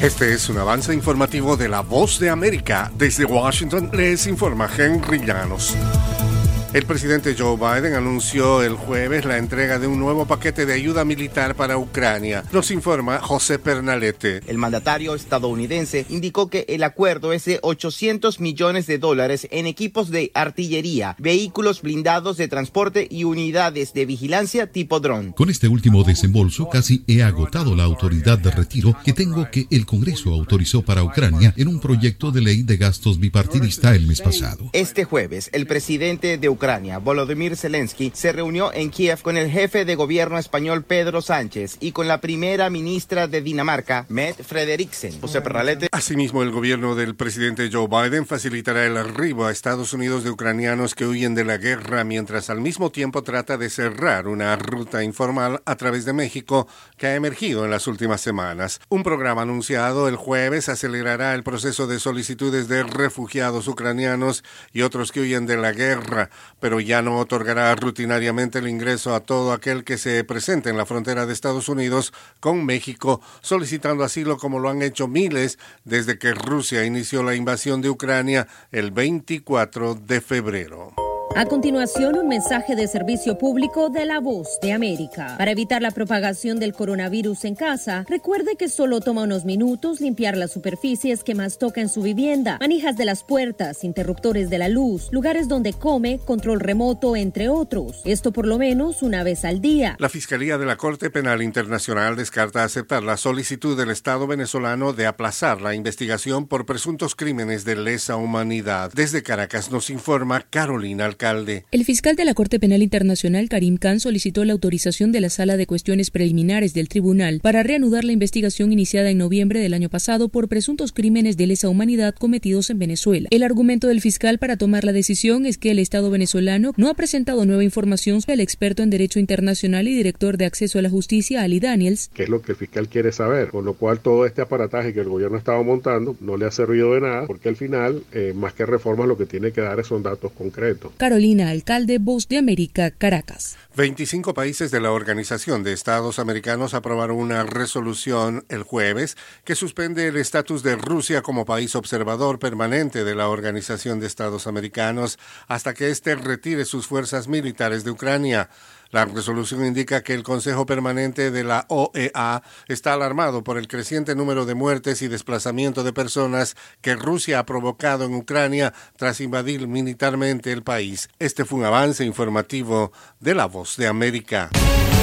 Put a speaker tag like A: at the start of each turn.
A: Este es un avance informativo de La Voz de América. Desde Washington les informa Henry Llanos. El presidente Joe Biden anunció el jueves la entrega de un nuevo paquete de ayuda militar para Ucrania. Nos informa José Pernalete.
B: El mandatario estadounidense indicó que el acuerdo es de $800 millones en equipos de artillería, vehículos blindados de transporte y unidades de vigilancia tipo dron.
C: Con este último desembolso casi he agotado la autoridad de retiro que tengo que el Congreso autorizó para Ucrania en un proyecto de ley de gastos bipartidista el mes pasado.
B: Este jueves, el presidente de Ucrania, Volodymyr Zelensky, se reunió en Kiev con el jefe de gobierno español Pedro Sánchez y con la primera ministra de Dinamarca, Mette Frederiksen. José Pernalete.
A: Asimismo, el gobierno del presidente Joe Biden facilitará el arribo a Estados Unidos de ucranianos que huyen de la guerra, mientras al mismo tiempo trata de cerrar una ruta informal a través de México que ha emergido en las últimas semanas. Un programa anunciado el jueves acelerará el proceso de solicitudes de refugiados ucranianos y otros que huyen de la guerra, pero ya no otorgará rutinariamente el ingreso a todo aquel que se presente en la frontera de Estados Unidos con México solicitando asilo, como lo han hecho miles desde que Rusia inició la invasión de Ucrania el 24 de febrero.
D: A continuación, un mensaje de servicio público de La Voz de América. Para evitar la propagación del coronavirus en casa, recuerde que solo toma unos minutos limpiar las superficies que más toca en su vivienda, manijas de las puertas, interruptores de la luz, lugares donde come, control remoto, entre otros. Esto por lo menos una vez al día.
A: La Fiscalía de la Corte Penal Internacional descarta aceptar la solicitud del Estado venezolano de aplazar la investigación por presuntos crímenes de lesa humanidad. Desde Caracas nos informa Carolina Alcalde.
E: El fiscal de la Corte Penal Internacional, Karim Khan, solicitó la autorización de la Sala de Cuestiones Preliminares del Tribunal para reanudar la investigación iniciada en noviembre del año pasado por presuntos crímenes de lesa humanidad cometidos en Venezuela. El argumento del fiscal para tomar la decisión es que el Estado venezolano no ha presentado nueva información sobre el experto en Derecho Internacional y director de Acceso a la Justicia, Ali Daniels.
F: ¿Qué es lo que el fiscal quiere saber? Con lo cual todo este aparataje que el gobierno estaba montando no le ha servido de nada, porque al final, más que reformas, lo que tiene que dar son datos concretos.
E: Carolina Alcalde, Voz de América, Caracas.
A: 25 países de la Organización de Estados Americanos aprobaron una resolución el jueves que suspende el estatus de Rusia como país observador permanente de la Organización de Estados Americanos hasta que éste retire sus fuerzas militares de Ucrania. La resolución indica que el Consejo Permanente de la OEA está alarmado por el creciente número de muertes y desplazamiento de personas que Rusia ha provocado en Ucrania tras invadir militarmente el país. Este fue un avance informativo de La Voz de América.